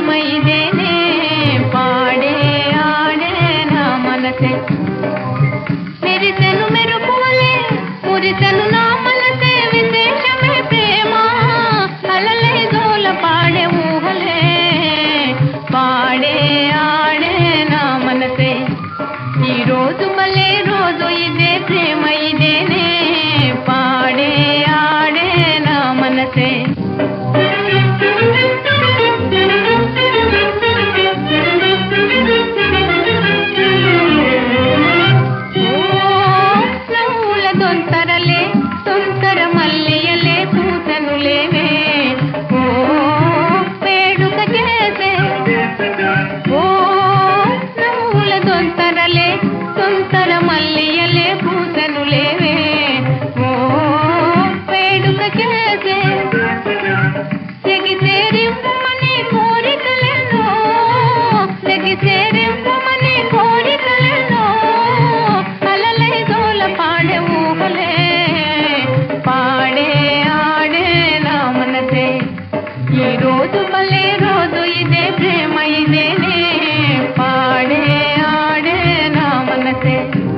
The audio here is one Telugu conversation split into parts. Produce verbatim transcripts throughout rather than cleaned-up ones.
ప్రేమ ఇదేనే పాడే ఆడే నా మనసే మెరిసెను మెరుపువలే మురిసెను నా మనసే విశేషమే ప్రేమ అలలై జోల పాడే ఊహలే పాడే ఆడే నా మనసే ఈ రోజు మళ్ళీ రోజు ఇదే ప్రేమ ఇదేనే పాడే ఆడే నా మనసే తొంతరలే తొంతర మల్లియలే పూసనులేవే ఓ వేడుక చేసే ఓ నవ్వుల తొంతరలే తొంతర మల్లియలే పూసనులేవే ఓ వేడుక చేసే ఎగిసేరింపమని కోరికలెన్నో ఎగిసేరింపమని కోరికలెన్నో అలలై జోల పాడే ఊహలే పాడే ఆడే నా మనసే ఈ రోజు మళ్ళీ రోజు ఇదే ప్రేమ ఇదేనే పాడే ఆడే నా మనసే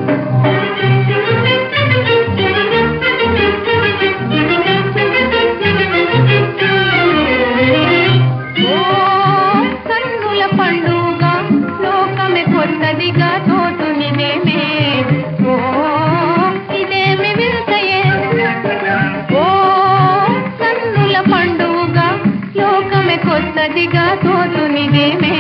ఓ కన్నుల పండుగ లోకమే కొత్తదిగా తోచునిదేమే ఓ ఇదేమి వింతయే ఓ కన్నుల పండుగ లోకమే కొత్తదిగా తోచునిదేమే